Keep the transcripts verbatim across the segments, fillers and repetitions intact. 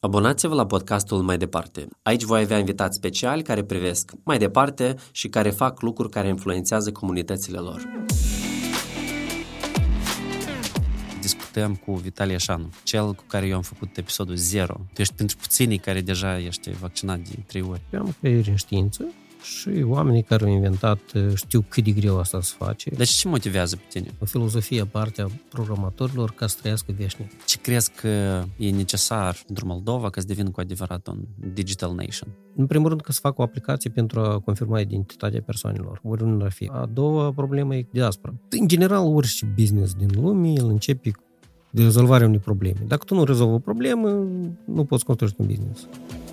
Abonați-vă la podcastul Mai Departe. Aici voi avea invitați speciali care privesc mai departe și care fac lucruri care influențează comunitățile lor. Discutăm cu Vitali Eșanu, cel cu care eu am făcut episodul zero. Tu ești pentru puținii care deja ești vaccinat de trei ori. Eu am creier în știință și oamenii care au inventat știu cât de greu asta se face. Deci ce motivează pe tine? O filozofie aparte a programatorilor ca să trăiască veșnic. Ce crezi că e necesar pentru Moldova ca să devină cu adevărat un digital nation? În primul rând că să facă o aplicație pentru a confirma identitatea persoanelor, oriunde ar fi. A doua problemă e diaspora. În general, orice business din lume, el începe de rezolvarea unei probleme. Dacă tu nu rezolvi o problemă, nu poți construi un business.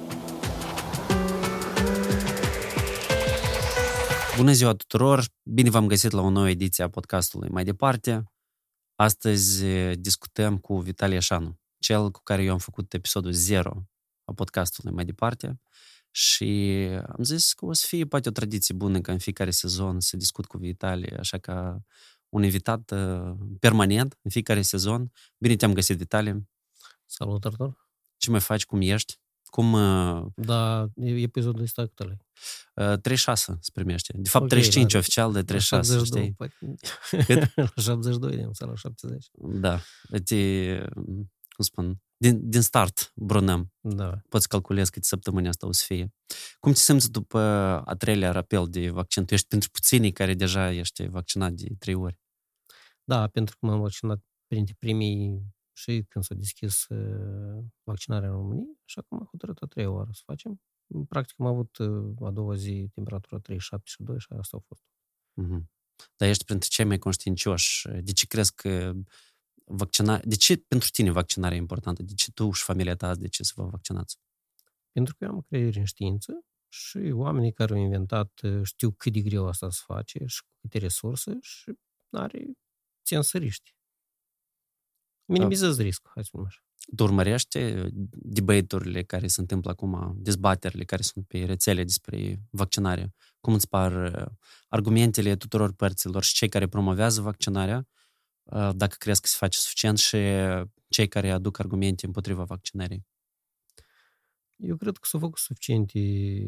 Bună ziua tuturor! Bine v-am găsit la o nouă ediție a podcastului Mai Departe. Astăzi discutăm cu Vitali Eșanu, cel cu care eu am făcut episodul zero a podcastului Mai Departe și am zis că o să fie poate o tradiție bună ca în fiecare sezon să discut cu Vitali, așa ca un invitat permanent în fiecare sezon. Bine te-am găsit, Vitali! Salut, Artur! Ce mai faci? Cum ești? Cum... Da, episodul ăsta cât ăla? treizeci și șase se primește. De fapt, okay, treizeci și cinci da, oficial de treizeci și șase, știi? Cât? șaptezeci și doi, de la șaptezeci. Da. Te, cum spun, din, din start brunăm. Da. Poți calculezi câte săptămâni asta o să fie. Cum te simți după a treilea rapel de vaccin? Tu ești pentru puținii care deja ești vaccinat de trei ori. Da, pentru că m-am vaccinat printre primii și când s-a deschis vaccinarea în România, și acum am hotărât a treia oară să facem. Practic am avut a doua zi temperatura treizeci și șapte și doi și asta a fost. Mm-hmm. Dar ești printre cei mai conștiincioși. De ce crezi că vaccinarea... De ce pentru tine vaccinarea e importantă? De ce tu și familia ta de ce să vă vaccinați? Pentru că eu am creier în știință și oamenii care au inventat știu cât de greu asta se face și cu câte resurse și are țensăriști. Minimizează riscul, hai să spun așa. Tu urmărești debate-urile care se întâmplă acum, dezbaterile care sunt pe rețele despre vaccinare? Cum îți par argumentele tuturor părților și cei care promovează vaccinarea, dacă crezi că se face suficient, și cei care aduc argumente împotriva vaccinării? Eu cred că s-au făcut suficiente,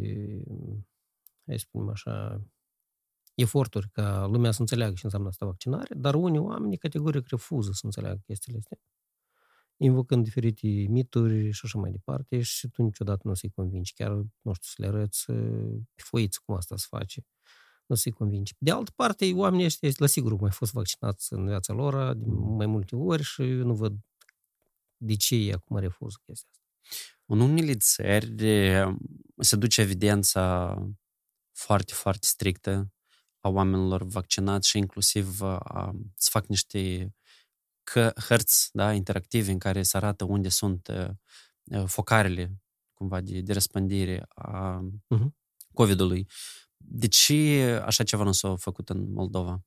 hai să spunem așa, eforturi ca lumea să înțeleagă ce înseamnă asta vaccinare, dar unii oameni categoric refuză să înțeleagă chestiile astea, invocând diferite mituri și așa mai departe, și tu niciodată nu o să-i convingi, chiar, nu știu, să le arăți pe foiță cum asta se face, nu o să-i convingi. De altă parte, oamenii ăștia, la sigur, mai fost vaccinați în viața lor de mai multe ori și nu văd de ce ei acum refuză chestia asta. În unele țări se duce evidența foarte, foarte strictă a oamenilor vaccinați și inclusiv a, să fac niște că, hărți, da, interactive în care se arată unde sunt uh, focarele cumva de, de răspândire a uh-huh. COVID-ului. De ce așa ceva nu s-a făcut în Moldova?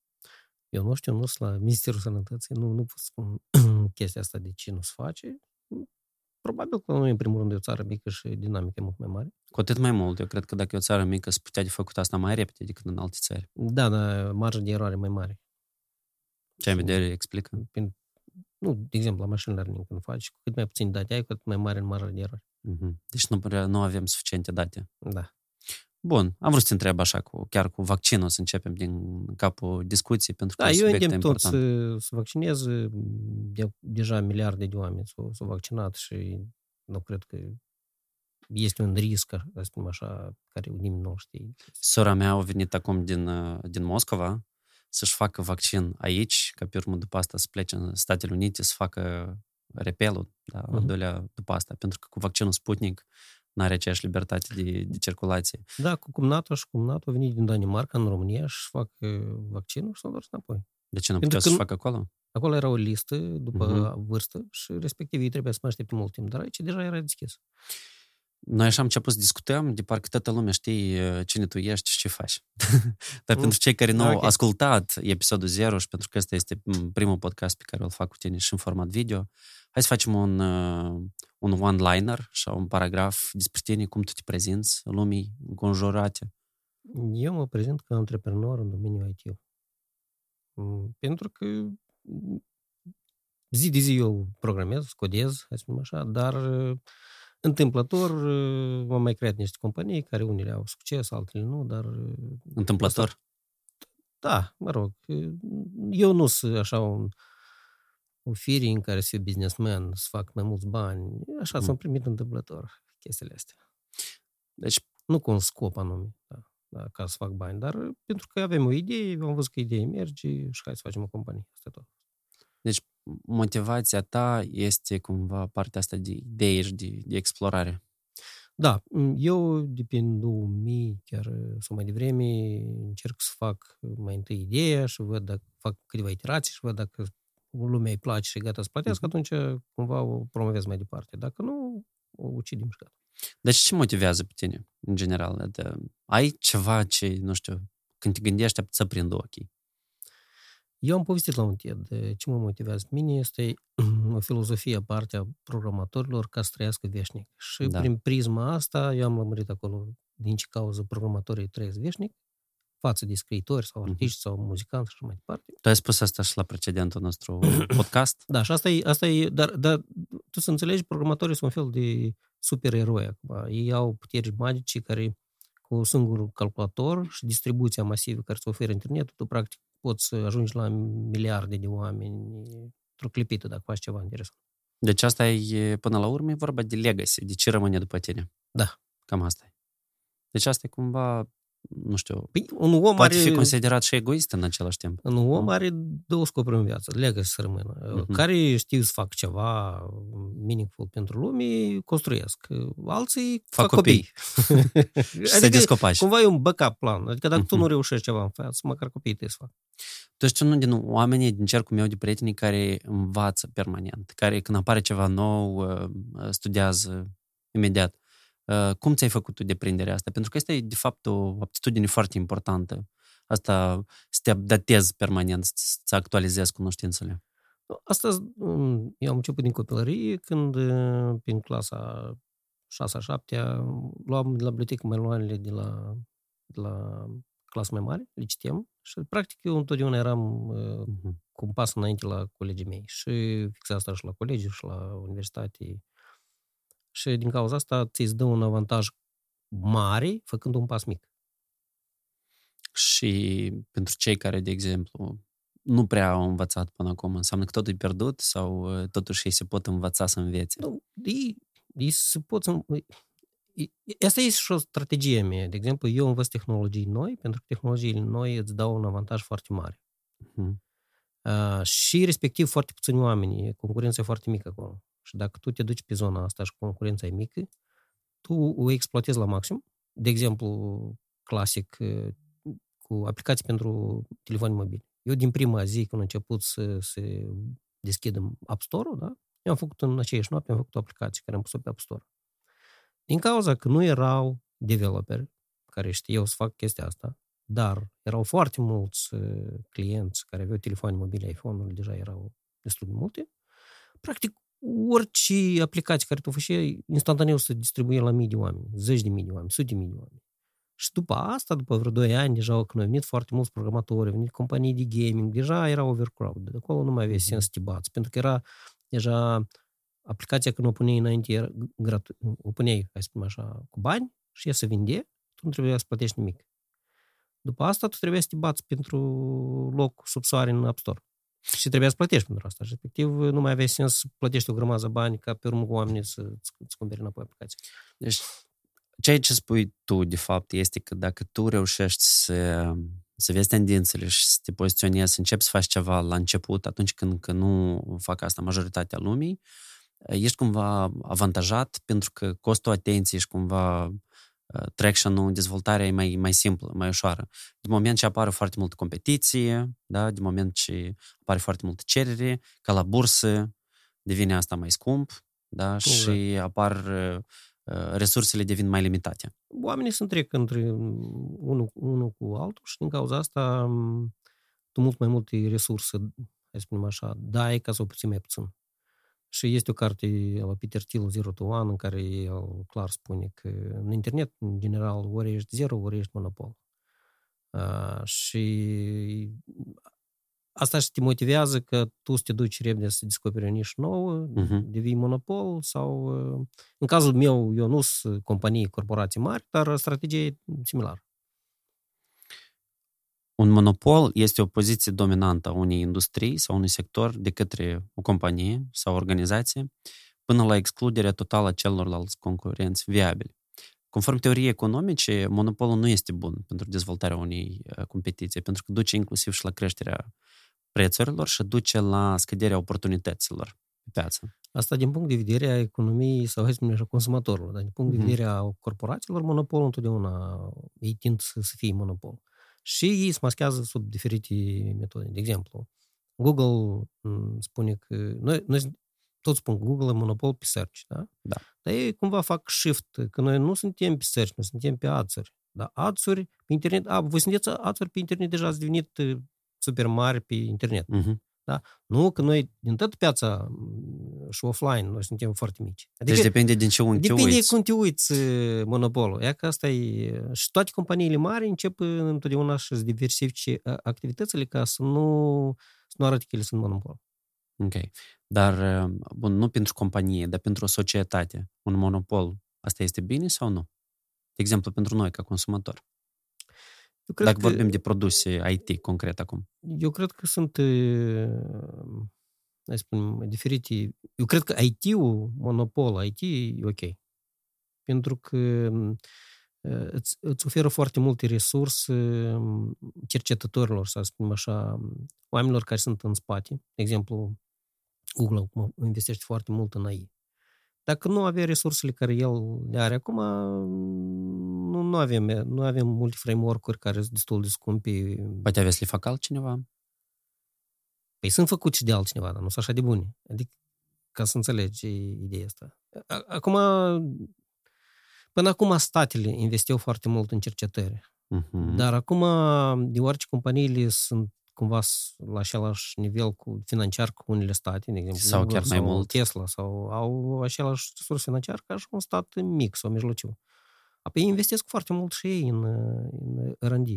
Eu nu știu, nu sunt la Ministerul Sănătății, nu, nu pot spun chestia asta de ce nu se face. Probabil că noi, în primul rând, e o țară mică și dinamică mult mai mare. Cu atât mai mult. Eu cred că dacă e o țară mică, se putea de făcut asta mai repede decât în alte țări. Da, dar marja de eroare mai mare. Ce în vedere explică? Prin, nu, de exemplu, la machine learning când faci, cu cât mai puțin date ai, cu atât mai mare în marja de eroare. Mm-hmm. Deci nu, nu avem suficiente date. Da. Bun, am vrut să te întreb așa, cu, chiar cu vaccinul, să începem din capul discuției, pentru că da, e un eu subiect îndemn important. tot să, să vaccineze, de, deja miliarde de oameni s-au, s-au vaccinat și nu cred că este un risc, să spunem așa, care nimeni nu știe. Sora mea a venit acum din, din Moscova să-și facă vaccin aici, ca pe urmă după asta să plece în Statele Unite să facă repelul, da, uh-huh. al doilea după asta, pentru că cu vaccinul Sputnik n-are aceeași libertate de, de circulație. Da, cu cumnatul și cumnatul a venit din Danemarca în România și fac vaccinul și s-au întors înapoi. De ce nu puteau să facă acolo? Acolo era o listă după uh-huh. vârstă și respectiv ei trebuia să mai aștepte mult timp, dar aici deja era deschis. Noi așa am început să discutăm, de parcă toată lumea știe cine tu ești și ce faci. Dar mm. pentru cei care nu au okay. ascultat episodul zero și pentru că ăsta este primul podcast pe care îl fac cu tine și în format video, hai să facem un, un one-liner sau un paragraf despre tine, cum tu te prezinți lumii înconjurate. Eu mă prezint ca antreprenor în domeniul I T. Pentru că zi de zi eu programez, codez, hai să spunem așa, dar întâmplător m-am mai creat niște companii care unele au succes, altele nu, dar... Întâmplător? Asta, da, mă rog. Eu nu sunt așa un, o fire în care să fiu businessman, să fac mai mulți bani. Așa mm. s-am primit întâmplător chestiile astea. Deci... Nu cu un scop anume, da, da, ca să fac bani, dar pentru că avem o idee, am văzut că ideea merge și hai să facem o companie. Asta tot. Deci motivația ta este cumva partea asta de idei și de, de explorare. Da, eu de prin două mii, chiar sau mai devreme, încerc să fac mai întâi ideea și văd dacă fac câteva iterații și văd dacă lumea îi place și gata să plătească, uh-huh. atunci cumva o promovez mai departe. Dacă nu, o ucidem și gata. Deci ce motivează pe tine, în general? Adică, ai ceva ce, nu știu, când te gândești, să prind ochii? Eu am povestit la un TED. Ce mă motivează pe mine este o filozofie aparte a programatorilor ca să trăiască veșnic. Și da. Prin prisma asta eu am lămurit acolo din ce cauză programatorii trăiesc veșnic față de scriitori sau artiști uh-huh. sau muzicanți și așa mai departe. Tu ai spus asta și la precedentul nostru podcast? Da, și asta e, asta e dar, dar tu să înțelegi, programatorii sunt un fel de supereroi acum. Ei au puteri magice care cu un singur calculator și distribuția masivă care îți oferă internetul, tu practic poți să ajungi la miliarde de oameni într-o clipită dacă faci ceva interesant. Deci asta e, până la urmă, e vorba de legacy, de ce rămâne după tine. Da. Cam asta e. Deci asta e cumva, nu știu, păi, un om poate are, fi considerat și egoist în același timp. Un om are două scopuri în viață. Legacy să rămână. Uh-huh. Care știu să fac ceva meaningful pentru lume, construiesc. Alții fac, fac copii. copii. Și adică, se copaci. Cumva e un backup plan. Adică dacă uh-huh. tu nu reușești ceva în față, măcar copiii te să fac. Tu ești unul din oamenii din cercul meu de prieteni care învață permanent, care când apare ceva nou, studiază imediat. Cum ți-ai făcut tu deprinderea asta? Pentru că asta e, de fapt, o aptitudine foarte importantă. Asta să te updatezi permanent, să actualizezi cunoștințele. Asta, eu am început din copilărie, când, prin clasa șasea șaptea, luam de la bibliotecă manualele de la, de la clasă mai mare, le citeam și, practic, eu întotdeauna eram uh-huh. cu un pas înainte la colegii mei. Și fix asta și la colegi, și la universitate. Și din cauza asta ți-ți dă un avantaj mare făcând un pas mic. Și pentru cei care, de exemplu, nu prea au învățat până acum, înseamnă că totul e pierdut sau totuși ei se pot învăța să învețe? Nu, ei, ei se pot să... Asta e și o strategie mea. De exemplu, eu învăț tehnologii noi, pentru că tehnologiile noi îți dau un avantaj foarte mare. Uh-huh. Uh, și respectiv foarte puțini oameni, concurența e foarte mică acolo. Și dacă tu te duci pe zona asta și concurența e mică, tu o exploatezi la maxim. De exemplu, clasic, cu aplicații pentru telefoni mobili. Eu din prima zi, când am început să se deschidă App Store-ul, da? Eu am făcut în aceeași noapte, am făcut o aplicație care am pus-o pe App Store. Din cauza că nu erau developeri care știau să fac chestia asta, dar erau foarte mulți clienți care aveau telefoane mobile, iPhone-uri, deja erau destul de multe, practic orice aplicație care tu făceai, instantaneu se distribuie la mii de oameni, zeci de mii de oameni, sute de mii de oameni. Și după asta, după vreo doi ani, deja când au venit foarte mulți programatori, au venit companii de gaming, deja era overcrowded. De acolo nu mai avea sens să te bați, pentru că era deja aplicația când o puneai înainte, era gratu- o puneai, hai să spunem așa, cu bani și ea se vinde, tu nu trebuia să plătești nimic. După asta, tu trebuia să te bați pentru loc sub soare în App Store. Și trebuia să plătești pentru asta. Respectiv, nu mai avea sens să plătești o grămadă de bani ca pe urmă cu oamenii să-ți cumpere înapoi aplicația. Deci, ceea ce spui tu, de fapt, este că dacă tu reușești să, să vezi tendințele și să te poziționezi, să începi să faci ceva la început, atunci când că nu fac asta majoritatea lumii, ești cumva avantajat pentru că costul atenției și cumva traction-ul, dezvoltarea e mai, mai simplă, mai ușoară. Din moment ce apare foarte multă competiție, da? Din moment ce apare foarte multă cerere, ca la bursă devine asta mai scump, da? Și apar resursele devin mai limitate. Oamenii se întrec între unul, unul cu altul și din cauza asta tu mult mai multe resurse, hai să spunem așa, dai ca să obții mai puțin. Și este o carte la Peter Thiel, Zero to One, în care el clar spune că în internet, în general, ori ești zero, ori ești monopol. Uh, și asta și te motivează că tu să te duci repede să descoperi o nișă nouă, Uh-huh. devii monopol sau, în cazul meu, eu nu sunt companii, corporații mari, dar strategia e similară. Un monopol este o poziție dominantă a unei industrii sau unui sector de către o companie sau o organizație până la excluderea totală a celorlalți concurenți viabili. Conform teoriei economice, monopolul nu este bun pentru dezvoltarea unei competiții, pentru că duce inclusiv și la creșterea prețurilor și duce la scăderea oportunităților pe piață. Asta din punct de vedere a economiei sau, hai să spunem așa, consumatorului, dar din punct de vedere a corporațiilor, monopolul întotdeauna ei tind să, să fie monopol. Și ei se maschează sub diferite metode. De exemplu, Google spune că... Noi, noi toți spun Google e monopol pe search, da? Da. Dar ei cumva fac shift, că noi nu suntem pe search, noi suntem pe ads-uri. Dar ads-uri pe internet... A, voi sunteți ads-uri pe internet, deja ați devenit super mari pe internet. Uh-huh. Da? Nu, că noi din toată piața și offline, noi suntem foarte mici. Adică, deci depinde din ce unghi te depinde uiți. cum te uiți monopolul. Ea că asta e... Și toate companiile mari încep întotdeauna să-și diversifice activitățile ca să nu, să nu arate că ele sunt monopol. Ok. Dar, bun, nu pentru companie, dar pentru o societate, un monopol, asta este bine sau nu? De exemplu, pentru noi, ca consumator. Eu cred Dacă că, vorbim de produse I T, concret acum. Eu cred că sunt, hai spunem, diferite. Eu cred că I T-ul, monopol I T, e ok. Pentru că îți, îți oferă foarte multe resurse cercetătorilor, să spunem așa, oamenilor care sunt în spate. De exemplu, Google investește foarte mult în A I. Dacă nu avea resursele care el le are acum, nu, nu, avem, nu avem multe framework-uri care sunt destul de scumpi. Poate avea să le facă altcineva? Păi sunt făcut și de altcineva, dar nu sunt așa de buni. Adică, ca să înțelegi ideea asta. Acum, până acum statele investeau foarte mult în cercetări. Uh-huh. Dar acum, deoarece companiile sunt cumva la același nivel cu financiar cu unele state, de exemplu, sau chiar mai sau mult. Tesla, sau au același resurs financiar ca și un stat mic sau mijlociu. Apoi investesc foarte mult și ei în, în R and D.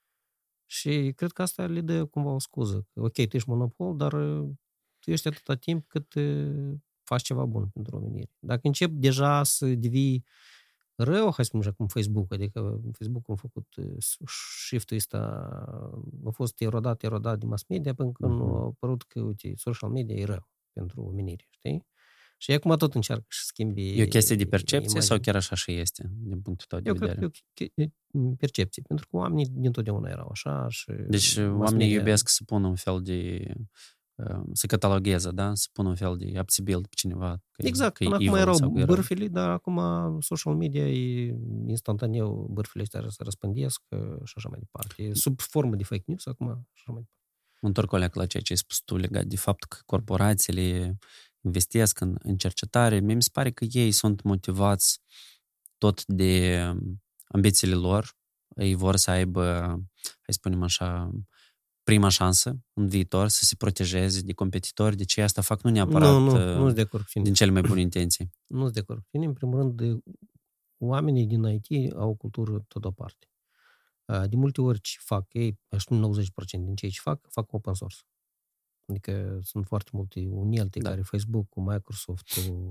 Și cred că asta le dă cumva o scuză. Ok, tu ești monopol, dar tu ești atâta timp cât faci ceva bun pentru omenire. Dacă încep deja să devii rău, hai să spunem așa, cum Facebook, adică Facebook a făcut shift-ul ăsta, a fost erodat, erodat de mass media, până când uh-huh. a apărut că, uite, social media e rău pentru omenire, știi? Și acum tot încearcă să schimbi... E o chestie de percepție imagine. Sau chiar așa și este, din punctul tău de Eu vedere? Eu cred că e percepție, pentru că oamenii dintotdeauna erau așa și... Deci oamenii media... iubesc să pună un fel de... să catalogheze, da? Să pună un fel de abțibil pe cineva. Exact, până acum erau bârfele, dar acum social media e instantaneu, bârfele astea se răspândesc și așa mai departe. E sub formă de fake news acum și așa mai departe. Mă întorc o leacă la ceea ce ai spus tu legat de faptul că corporațiile investesc în, în cercetare. Mie mi se pare că ei sunt motivați tot de ambițiile lor. Ei vor să aibă, hai spunem așa, prima șansă în viitor să se protejeze de competitori, de ce asta fac nu neapărat nu, nu, nu de acord din cele mai bune intenții. Nu sunt de acord cu tine. În primul rând, de, oamenii din I T au o cultură tot aparte. De multe ori ce fac ei, aș spune nouăzeci la sută din cei ce fac, fac open source. Adică sunt foarte multe unelte da. care Facebook, Microsoft,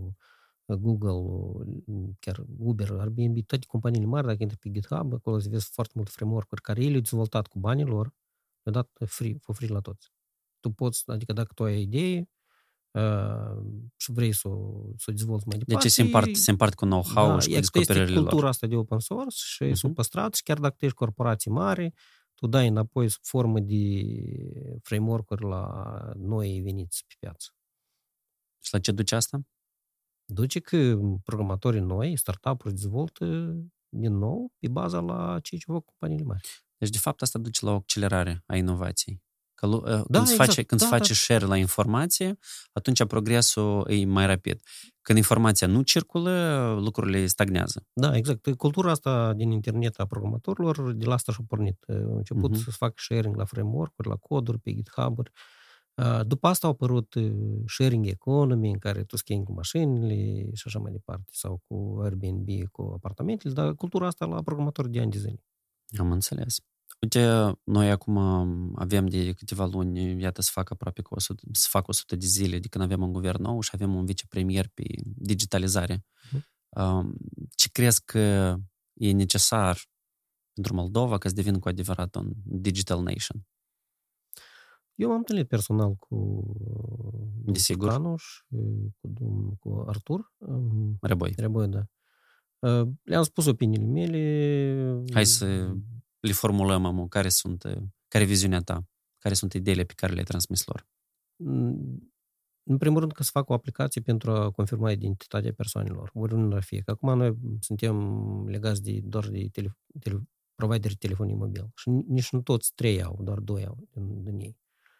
Google, chiar Uber, Airbnb, toate companiile mari, dacă intri pe GitHub, acolo se vezi foarte multe framework-uri care ei le-au dezvoltat cu banii lor, le-au dat free, for free la toți. Tu poți, adică dacă tu ai idee uh, și vrei să o, să o dezvolți mai departe... Deci se împart, se împart cu know-how da, și cu descoperirile lor. Este cultura asta de open source și uh-huh. sunt păstrați și chiar dacă tu ești corporații mari, tu dai înapoi sub formă de framework-uri la noi veniți pe piață. Și la ce duce asta? Duce că programatorii noi, startup-uri dezvoltă din nou pe baza la ceea ce fac companiile mari. Deci, de fapt, asta duce la o accelerare a inovației. Că, da, când exact. se face, când da, se face da. share la informație, atunci progresul e mai rapid. Când informația nu circulă, lucrurile stagnează. Da, exact. Cultura asta din internet a programatorilor, de la asta și-a pornit. Au început uh-huh. să facă sharing la framework-uri, la coduri, pe GitHub-uri. După asta au apărut sharing economy, în care tu schimbi cu mașinile și așa mai departe, sau cu Airbnb, cu apartamentele, dar cultura asta la programatori de ani de zile. Am înțeles. Uite, noi acum avem de câteva luni, iată, să fac aproape că o sută, să fac o sută de zile de când avem un guvern nou și avem un vicepremier pe digitalizare. Uh-huh. Ce crezi că e necesar pentru Moldova ca să devină cu adevărat un digital nation? Eu m-am întâlnit personal cu Desigur. și cu, cu Artur. Răboi. Răboi, da. Le-am spus opiniile mele. Hai să le formulăm, amu, care sunt, care e viziunea ta? Care sunt ideile pe care le-ai transmis lor? În primul rând că să fac o aplicație pentru a confirma identitatea persoanelor, oriunde ar fi. Că acum noi suntem legați de, doar de tele, tele, providerii telefonii mobil. Și nici nu toți trei au, doar doi au din, din ei.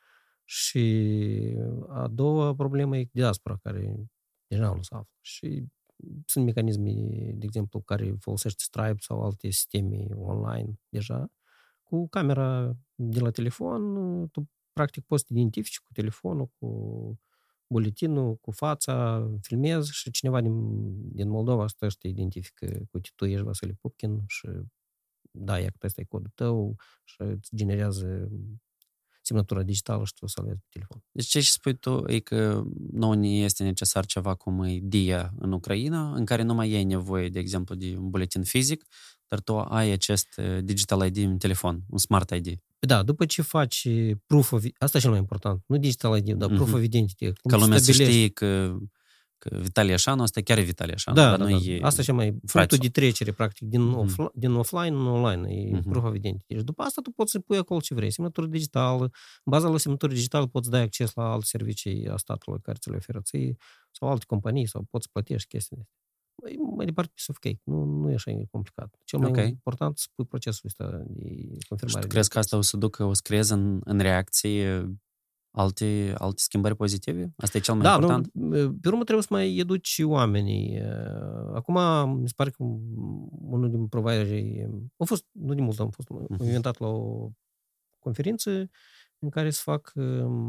Și a doua problemă e diaspora, care deja nu se află. Și sunt mecanisme, de exemplu, care folosește Stripe sau alte sisteme online deja. Cu camera de la telefon, tu practic poți să te identifici cu telefonul, cu buletinul, cu fața, filmezi și cineva din, din Moldova stă și te identifică cu tu ești Vasile Pupkin și da, ia că ăsta e codul tău și îți generează semnătura digitală și tu o să alegi pe telefon. Deci ce spui tu e că nu este necesar ceva cum e D I A în Ucraina, în care nu mai ai nevoie, de exemplu, de un buletin fizic, dar tu ai acest digital I D în telefon, un smart I D. Da, după ce faci proof of... Asta e cel mai important. Nu digital I D, dar mm-hmm. proof of identity. Ca lumea să știe că, că Vitalie Așanu, ăsta chiar e Vitalie Așanu. Da, dar da, nu da. E asta e cel mai... Punctul de trecere, practic, din, mm-hmm. offline, din offline în online. E mm-hmm. proof of identity. Și după asta tu poți să pui acolo ce vrei. Semnătură digitală. În baza la semnătură digitală poți dai acces la alte servicii a statului care ți le oferă ție sau alte companii sau poți plătești chestiile. Mai departe, piece of cake. Nu, nu e așa complicat. Cel mai okay. important să pui procesul ăsta de confirmare. Și tu crezi că asta o să ducă, o să creeze în, în reacție alte, alte schimbări pozitive? Asta e cel mai da, important? Nu, pe urmă trebuie să mai educi oamenii. Acum, mi se pare că unul din providerii, a fost, nu din mult, am fost uh-huh. inventat la o conferință în care să fac uh,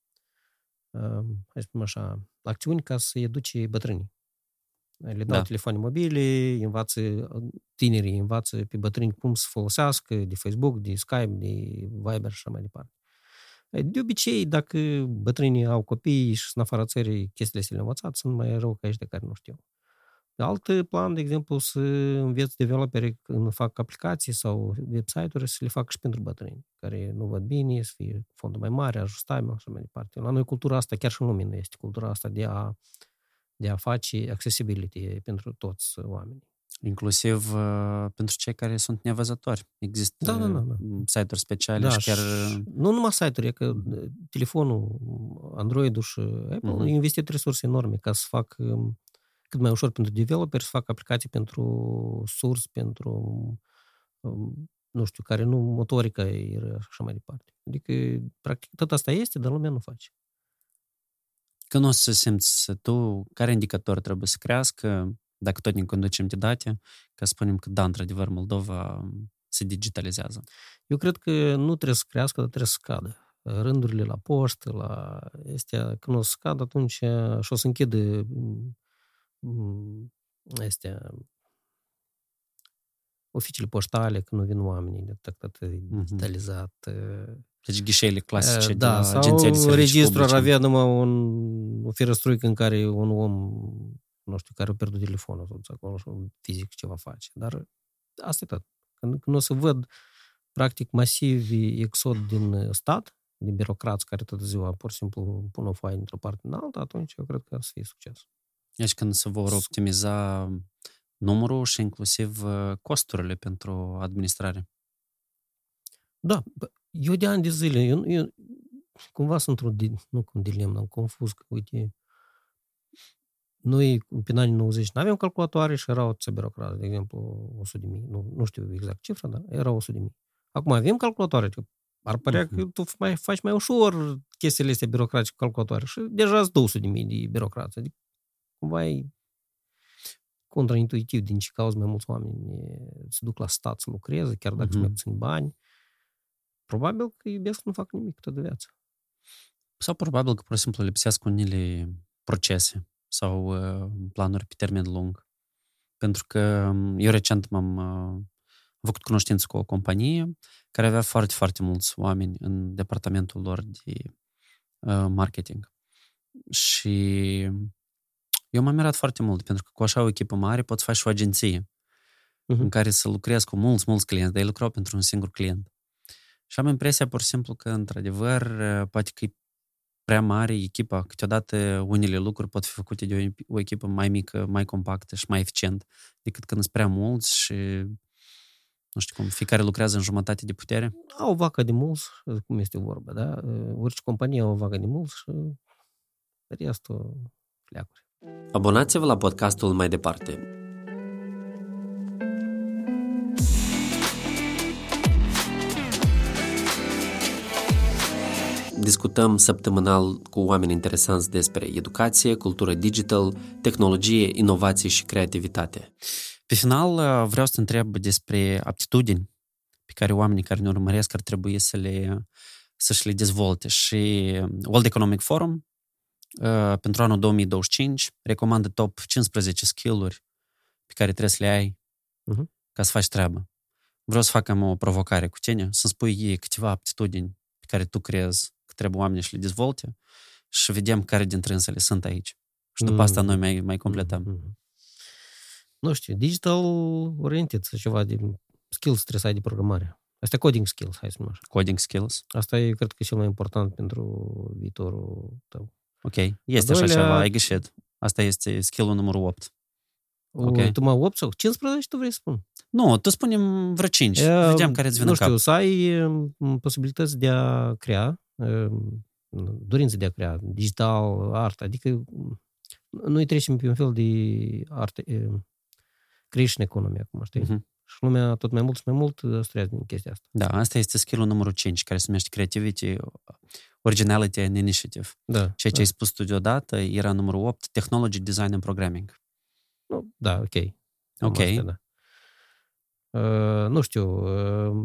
uh, hai să spun așa, acțiuni ca să educe bătrânii. Le dau da. telefoane mobile, învață tinerii, învață pe bătrâni cum să folosească de Facebook, de Skype, de Viber și așa mai departe. De obicei, dacă bătrânii au copii și sunt în afara țării, chestiile astea le învățat, sunt mai rău ca ăștia care nu știu. De alt plan, de exemplu, să înveți developeri când fac aplicații sau website-uri, să le fac și pentru bătrâni, care nu văd bine, să fie fondul mai mare, ajustabil și așa mai departe. La noi cultura asta, chiar și în lume nu este, cultura asta de a de a face accessibility pentru toți oamenii. Inclusiv uh, pentru cei care sunt nevăzători. Există da, da, da, da. site-uri speciale da, și chiar... Nu numai site-uri, e că telefonul, Android-ul și Apple uh-huh. investit resurse enorme ca să fac um, cât mai ușor pentru developeri, să fac aplicații pentru source, pentru um, nu știu, care nu motorica e așa mai departe. Adică, practic, tot asta este, dar lumea nu face. Când o să simți tu, care indicator trebuie să crească, dacă tot ne conducem de date, ca să spunem că da, într-adevăr, Moldova se digitalizează? Eu cred că nu trebuie să crească, dar trebuie să scadă. Rândurile la poștă, la astea, când o să scadă, atunci și o să închidă astea, oficiile poștale, când nu vin oamenii, de tot digitalizat. Uh-huh. Deci ghișeile clasice da, de la sau agenția de servicii registrul ar publice. avea numai un, o ferăstruică în care un om, nu știu, care a pierdut telefonul sau acolo și fizic ceva face. Dar asta e tot. Când, când o să văd practic masiv exod din stat, din birocrați care toată ziua pur și simplu pun o foaie într-o parte în alta, atunci eu cred că ar să fie succes. Deci când se vor optimiza numărul și inclusiv costurile pentru administrare. Da, eu de ani de zile, eu, eu cumva sunt într-un, nu cum dilem, dar confuz, că uite, noi în anii nouăzeci nu aveam calculatoare și erau atâția birocrați, de exemplu, o sută de mii, nu, nu știu exact cifra, dar erau o sută de mii. Acum avem calculatoare, ar părea uh-huh. că tu mai, faci mai ușor chestiile astea birocratice cu calculatoare și deja sunt două sute de mii de birocrați, adică cumva e contraintuitiv din ce cauză mai mulți oameni se duc la stat să lucreze, chiar dacă uh-huh. sunt mai puțini bani. Probabil că iubesc nu fac nimic toată viața. Sau probabil că, pur și simplu, lipsesc unele procese sau uh, planuri pe termen lung. Pentru că eu recent m-am, uh, făcut cunoștință cu o companie care avea foarte, foarte mulți oameni în departamentul lor de uh, marketing. Și eu m-am mirat foarte mult, pentru că cu așa o echipă mare poți face și o agenție uh-huh. în care să lucrezi cu mulți, mulți clienți, dar ei lucrau pentru un singur client. Și am impresia, pur și simplu, că, într-adevăr, poate că e prea mare echipa. Câteodată unele lucruri pot fi făcute de o, o echipă mai mică, mai compactă și mai eficient, decât când sunt prea mulți și, nu știu cum, fiecare lucrează în jumătate de putere. Au o vacă de mulți, cum este vorba, da? Orice companie au o vacă de mulți și restul pleacuri. Abonați-vă la podcastul Mai Departe. Discutăm săptămânal cu oameni interesanți despre educație, cultură digital, tehnologie, inovație și creativitate. Pe final, vreau să te întreb despre aptitudini pe care oamenii care ne urmăresc ar trebui să le, să-și le dezvolte. Și World Economic Forum, pentru anul două mii douăzeci și cinci, recomandă top cincisprezece skill-uri pe care trebuie să le ai uh-huh. ca să faci treabă. Vreau să facem o provocare cu tine, să-mi spui câteva aptitudini pe care tu crezi trebuie oamenii și le dezvolte și vedem care dintre însele sunt aici. Și după asta noi mai, mai completăm. Mm-hmm. Nu știu, digital oriented, ceva de skills trebuie să ai de programare. Asta e coding skills, hai să spun așa. Coding skills. Asta e, cred că, cel mai important pentru viitorul tău. Ok, este doilea... așa ceva, ai greșit. Asta este skill-ul numărul opt. Okay. Tu mă opt sau cincisprezece tu vrei să spun? Nu, tu spunem vreo cinci. E, vedem care îți vine nu în cap. Nu știu, să ai posibilități de a crea, dorință de a crea, digital, artă, adică noi trecem pe un fel de arte, creation economy acum, știi? Uh-huh. Și lumea tot mai mult și mai mult studiază din chestia asta. Da, asta este skill-ul numărul cinci, care se numește Creativity, Originality and Initiative. Da. Ceea ce da. ai spus tu deodată era numărul opt, Technology, Design and Programming. Nu, da, ok. Ok. Asta, da. Uh, nu știu... Uh,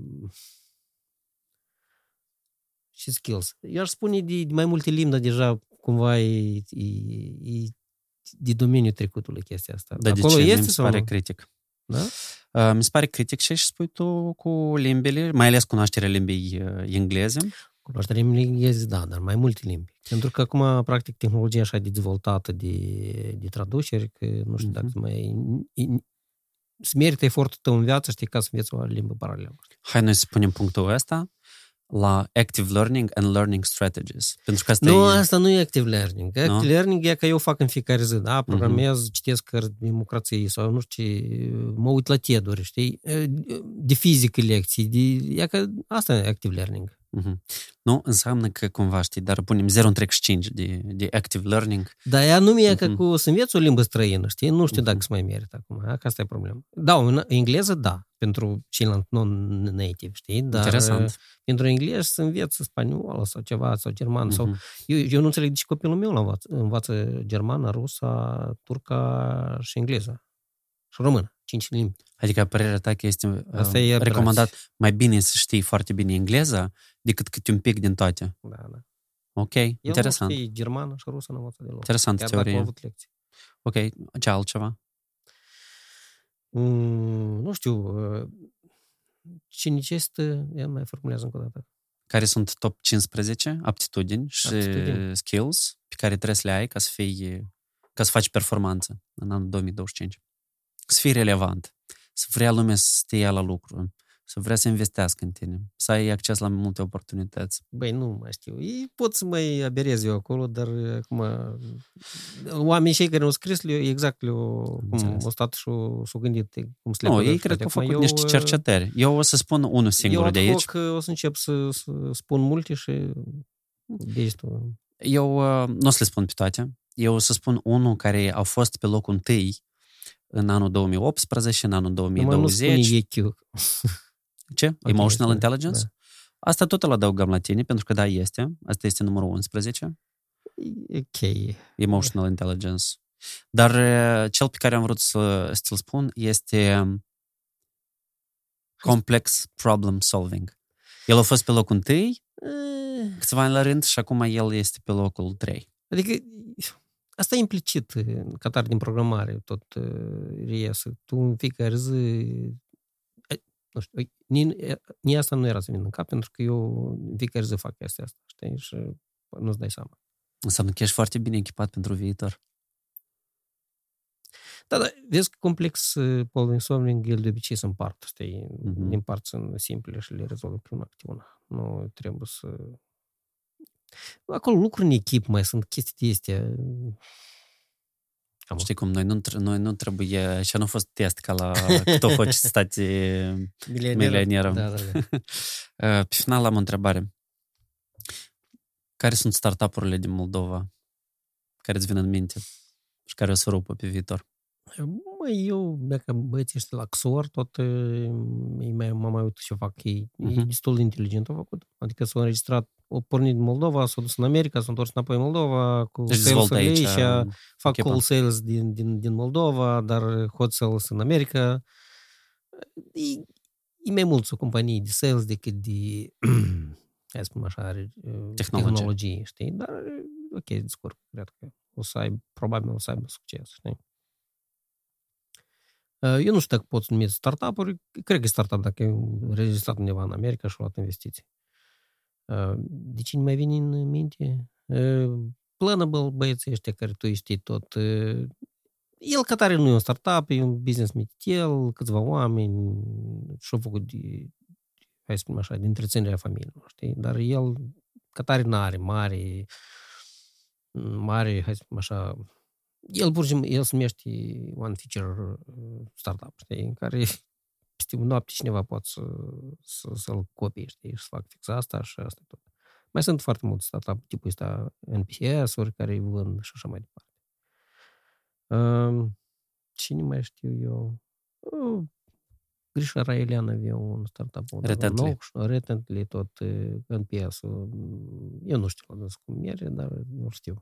și skills. Eu aș spune de, de mai multe limbi, dar deja cumva e, e, e de domeniul trecutului chestia asta. Da, acolo de ce? este Mi se pare critic. Da? Uh, mi se pare critic și spui tu cu limbile, mai ales cunoașterea limbii uh, engleze. Cunoașterea limbii engleze, da, dar mai multe limbi. Pentru că acum, practic, tehnologia așa de dezvoltată de, de traduceri, că nu știu uh-huh. dacă mai... Să merită efortul tău în viață, știi, ca să înveți o limbă paralelă. Hai noi să punem punctul ăsta la active learning and learning strategies. Pentru că asta nu, e... asta nu e active learning. Active no? learning e că eu fac în fiecare zi, da? Programez, uh-huh. citesc cărți de democrație sau nu știu ce, mă uit la TED-uri, știi? De fizică lecții, de... E că asta e active learning. Uh-huh. Nu, înseamnă că cumva, știi, dar punem zero virgulă treizeci și cinci de, de active learning. Dar ea nu e uh-huh. că cu să înveți o limbă străină, știi? Nu știu uh-huh. dacă se mai merită acum, că asta e problema. Da, în engleză, da, pentru ceilalți non-native, știi? Dar interesant. Pentru engleză să înveți spaniolă sau ceva, sau germană. Uh-huh. Sau... Eu, eu nu înțeleg de ce copilul meu învață, învață germană, rusa, turca și engleză. Și română, cinci limbi. Adică părerea ta că este asta uh, recomandat mai bine să știi foarte bine engleza decât câte un pic din toate. Da, da. Ok, el interesant. El nu știe germană și rusă, nu învață deloc. Interesant chiar teorie. Dacă au avut lecții. Ok, ce altceva? Mm, nu știu, ce necesită, ea mai formulează încă o dată. Care sunt top cincisprezece aptitudini și aptitudini. skills pe care trebuie să le ai ca să fii, ca să faci performanță în anul două mii douăzeci și cinci. Să fii relevant, să vrea lumea să te ia la lucru, să vrea să investească în tine, să ai acces la multe oportunități. Băi, nu mai știu. Ei pot să mai aberez eu acolo, dar acum oamenii cei care au scris le exact le cum au stat și s-au gândit cum să le Nu, ei cred că au făcut eu, niște cercetări. Eu o să spun unul singur eu de aici. Eu o să încep să, să spun multe și destul. Eu nu o să le spun pe toate. Eu o să spun unul care a fost pe locul întâi în anul două mii optsprezece, în anul două mii douăzeci. Nu spune Ce? Okay, Emotional Intelligence? Da. Asta tot îl adăugăm la tine, pentru că da, este. Asta este numărul unsprezece. Ok. Emotional Intelligence. Dar cel pe care am vrut să ți-l spun este Complex Problem Solving. El a fost pe locul întâi, câțiva ani la rând, și acum el este pe locul trei. Adică asta e implicit în Qatar din programare, tot reiese. Tu în fiecare zi nu știu, nici asta nu era să vin în cap, pentru că eu fiecare zi fac chestia asta, știi, și nu-ți dai seama. Înseamnă că ești foarte bine echipat pentru viitor. Da, da, vezi că complex problem solving, el de obicei se împart, știi, mm-hmm. din parți sunt simple și le rezolvă prima câte una. Nu trebuie să... Acolo lucruri în echip mai sunt chestii de astea. Știi cum, noi nu, noi nu trebuie, și nu a fost test ca la cât o să stați milionieră. Da, da, da. Pe final am o întrebare. Care sunt startup-urile din Moldova care îți vin în minte și care o să rupă pe viitor? Mă, eu, dacă băieții ăștia la Xor, tot ei mai, m-am mai uitat ce fac ei. Uh-huh. E destul de inteligent au făcut. Adică s-au înregistrat, au pornit din Moldova, s-au dus în America, s-au întors înapoi în Moldova, cu deci sales-ul ei și fac echipa. call sales din, din, din Moldova, dar hot sales în America. E, e mai mult o companie de sales decât de, hai să spun așa, tehnologie, tehnologie, știi? Dar, ok, descurc, cred că o să aibă, probabil o să aibă succes, știi? Eu nu știu dacă pot să numesc startup-uri, cred că e startup dacă e registrat undeva în America și a luat investiții. De cine mai vine în minte? Planable, băieții ăștia care tu știi tot. El ca tare nu e un startup, e un business mititel, câțiva oameni și-au făcut de, hai să spunem așa, de întreținerea familiilor, știi? Dar el ca tare n-are mare, mare, hai să spunem așa, El, pur și simplu, el se numește One Feature Startup, știi, în care peste noapte cineva poate să, să, să-l copie, știi, și să facă fix asta și asta tot. Mai sunt foarte multe startup tipul ăsta N P S-uri care îi vând și așa mai departe. Uh, cine mai știu eu? Uh, Grisha Raelian avea un startup Retently. nou, Retently, tot uh, N P S-ul. Eu nu știu la dâns cum merge, dar nu știu.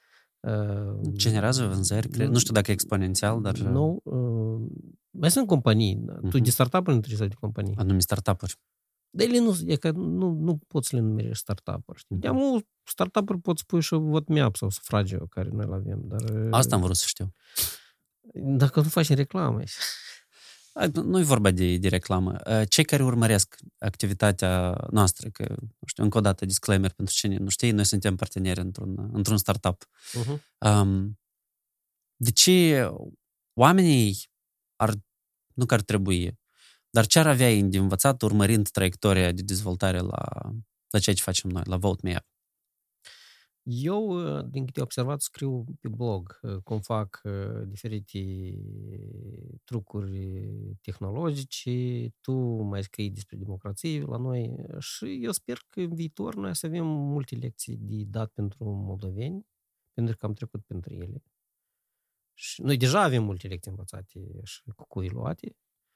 Generează vânzări, cred. Nu știu dacă e exponențial, dar... Nu, uh, mai sunt companii. Uh-huh. Tu de startup-uri nu trebuie să de companii. Anumite startup-uri. Dar ele nu, e că nu, nu poți să le numerești startup-uri. Știi? Uh-huh. Am startup-uri poți spui și WhatsApp sau Sufragio, care noi le avem. Dar, asta am vrut să știu. Dacă nu faci reclamă. Nu e vorba de, de reclamă. Cei care urmăresc activitatea noastră, că, nu știu, încă o dată, disclaimer pentru cine nu știe, noi suntem parteneri într-un, într-un startup. Uh-huh. Um, de ce oamenii ar, nu că ar trebui, dar ce ar avea ei de învățat urmărind traiectoria de dezvoltare la, la ceea ce facem noi, la VoteMeUp? Eu, din câte observat, scriu pe blog cum fac diferite trucuri tehnologice, tu mai scrii despre democrație la noi și eu sper că în viitor noi să avem multe lecții de dat pentru moldoveni, pentru că am trecut pentru ele. Și noi deja avem multe lecții învățate și cu cui luate.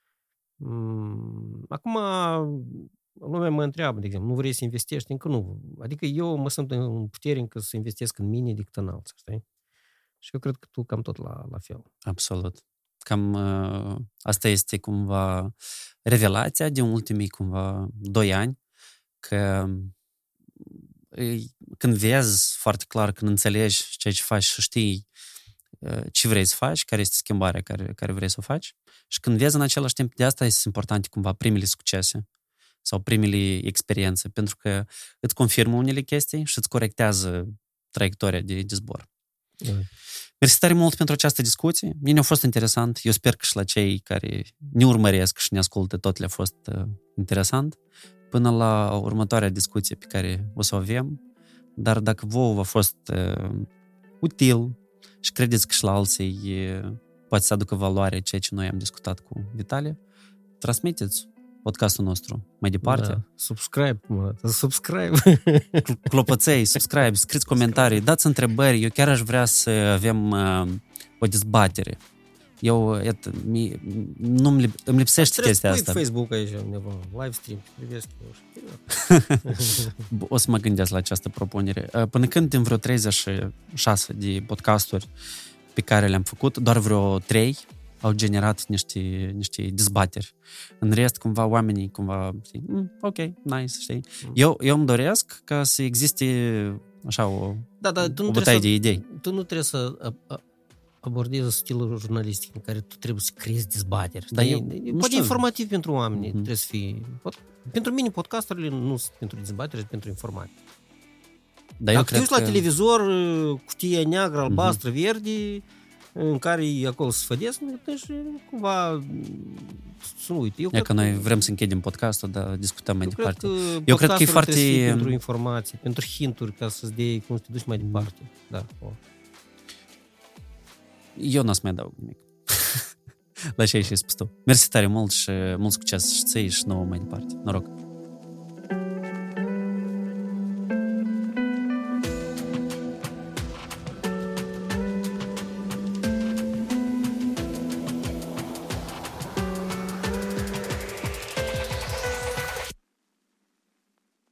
Acum... Lumea mă întreabă, de exemplu, nu vrei să investești? Încă nu. Adică eu mă simt în putere încă să investesc în mine decât în alții, știi? Și eu cred că tu cam tot la, la fel. Absolut. Cam uh, asta este cumva revelația din ultimii cumva doi ani, că uh, când vezi foarte clar, când înțelegi ceea ce faci și știi uh, ce vrei să faci, care este schimbarea care, care vrei să o faci, și când vezi în același timp, de asta este important cumva primele succese sau primele experiențe, pentru că îți confirmă unele chestii și îți corectează traiectoria de, de zbor. Mm. Mersi tare mult pentru această discuție. Mie a fost interesant. Eu sper că și la cei care ne urmăresc și ne ascultă tot le-a fost uh, interesant. Până la următoarea discuție pe care o să o avem. Dar dacă vouă a fost uh, util și credeți că și la alții uh, poate să aducă valoare ceea ce noi am discutat cu Vitalie, transmiteți podcastul nostru mai departe. Da. Subscribe, mă, subscribe. Clopăței, subscribe, scriți comentarii, dați întrebări. Eu chiar aș vrea să avem uh, o dezbatere. Eu, iată, mi, nu îmi, îmi lipsește chestia asta. Trebuie Facebook aici undeva, live stream, privesc eu. O să mă gândesc la această propunere. Până când din vreo treizeci și șase de podcasturi pe care le-am făcut, doar vreo trei au generat niște, niște dezbateri. În rest, cumva, oamenii, cumva, știi, mm, ok, nice, știi? Mm. Eu, eu îmi doresc ca să existe așa o, da, da, tu o bătaie de idei. Tu nu trebuie să abordezi stilul jurnalistic în care tu trebuie să creezi dezbateri. Dar E- eu- e, nu poate știu. informativ pentru oameni, Mhm. trebuie să fie... Pot, pentru mine podcasturile nu sunt pentru dezbateri, ci pentru informare. Dar eu Dacă te cred uiți la că... televizor, cutie neagră, albastră, verde, în care e acolo să sfădesc, deci cumva să nu uite. Eu E cred că noi vrem să închidem podcastul, dar discutăm mai eu cred departe. că Eu cred că e podcasturile foarte- trebuie să fie pentru informații, pentru hinturi, ca să-ți dea cum să te duci mai departe. Da. O. Eu n-o să mai adaug nimic. La ce ai și spus tu. Mersi tare mult și mult succes și ție și nouă mai departe. Noroc!